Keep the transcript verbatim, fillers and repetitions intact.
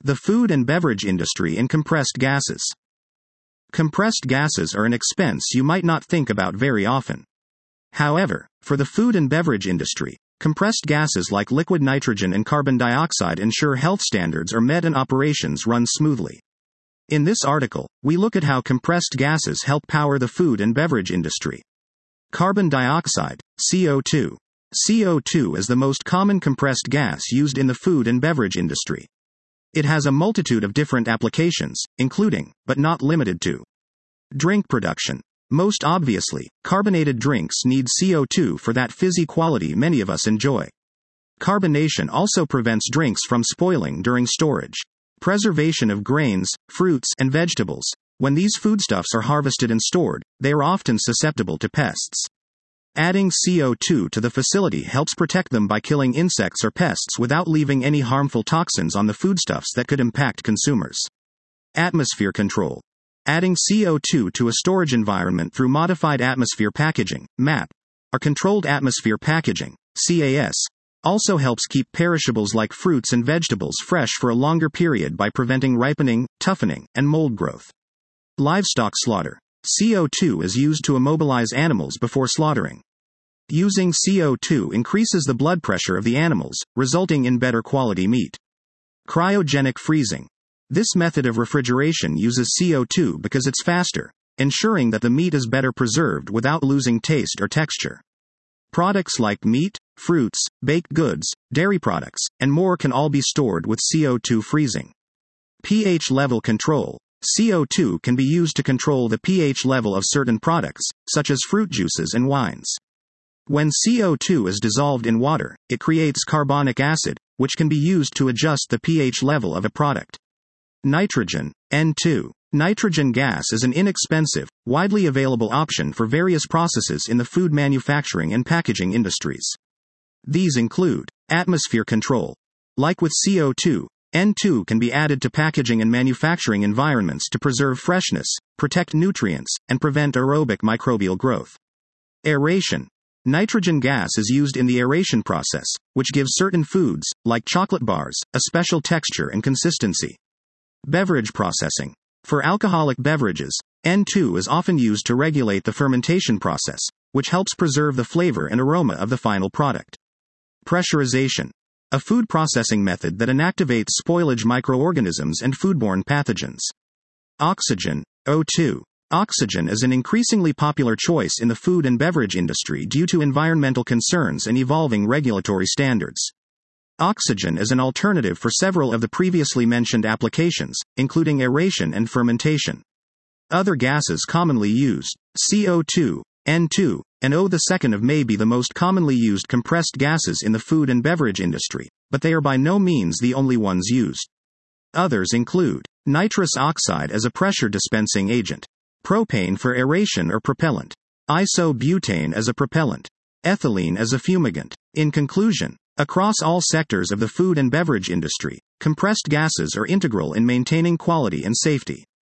The food and beverage industry in compressed gases. Compressed gases are an expense you might not think about very often. However, for the food and beverage industry, compressed gases like liquid nitrogen and carbon dioxide ensure health standards are met and operations run smoothly. In this article, we look at how compressed gases help power the food and beverage industry. Carbon dioxide, C O two. C O two is the most common compressed gas used in the food and beverage industry. It has a multitude of different applications, including, but not limited to, drink production. Most obviously, carbonated drinks need C O two for that fizzy quality many of us enjoy. Carbonation also prevents drinks from spoiling during storage. Preservation of grains, fruits, and vegetables. When these foodstuffs are harvested and stored, they are often susceptible to pests. Adding C O two to the facility helps protect them by killing insects or pests without leaving any harmful toxins on the foodstuffs that could impact consumers. Atmosphere control. Adding C O two to a storage environment through modified atmosphere packaging, M A P, or controlled atmosphere packaging, C A S, also helps keep perishables like fruits and vegetables fresh for a longer period by preventing ripening, toughening, and mold growth. Livestock slaughter. C O two is used to immobilize animals before slaughtering. Using C O two increases the blood pressure of the animals, resulting in better quality meat. Cryogenic freezing. This method of refrigeration uses C O two because it's faster, ensuring that the meat is better preserved without losing taste or texture. Products like meat, fruits, baked goods, dairy products, and more can all be stored with C O two freezing. pH level control. C O two can be used to control the pH level of certain products, such as fruit juices and wines. When C O two is dissolved in water, it creates carbonic acid, which can be used to adjust the pH level of a product. Nitrogen, N two. Nitrogen gas is an inexpensive, widely available option for various processes in the food manufacturing and packaging industries. These include atmosphere control. Like with C O two, N two can be added to packaging and manufacturing environments to preserve freshness, protect nutrients, and prevent aerobic microbial growth. Aeration. Nitrogen gas is used in the aeration process, which gives certain foods, like chocolate bars, a special texture and consistency. Beverage processing. For alcoholic beverages, N two is often used to regulate the fermentation process, which helps preserve the flavor and aroma of the final product. Pressurization. A food processing method that inactivates spoilage microorganisms and foodborne pathogens. Oxygen, O two. Oxygen is an increasingly popular choice in the food and beverage industry due to environmental concerns and evolving regulatory standards. Oxygen is an alternative for several of the previously mentioned applications, including aeration and fermentation. Other gases commonly used, C O two, N two, and O two may be the most commonly used compressed gases in the food and beverage industry, but they are by no means the only ones used. Others include nitrous oxide as a pressure dispensing agent, propane for aeration or propellant, isobutane as a propellant, ethylene as a fumigant. In conclusion, across all sectors of the food and beverage industry, compressed gases are integral in maintaining quality and safety.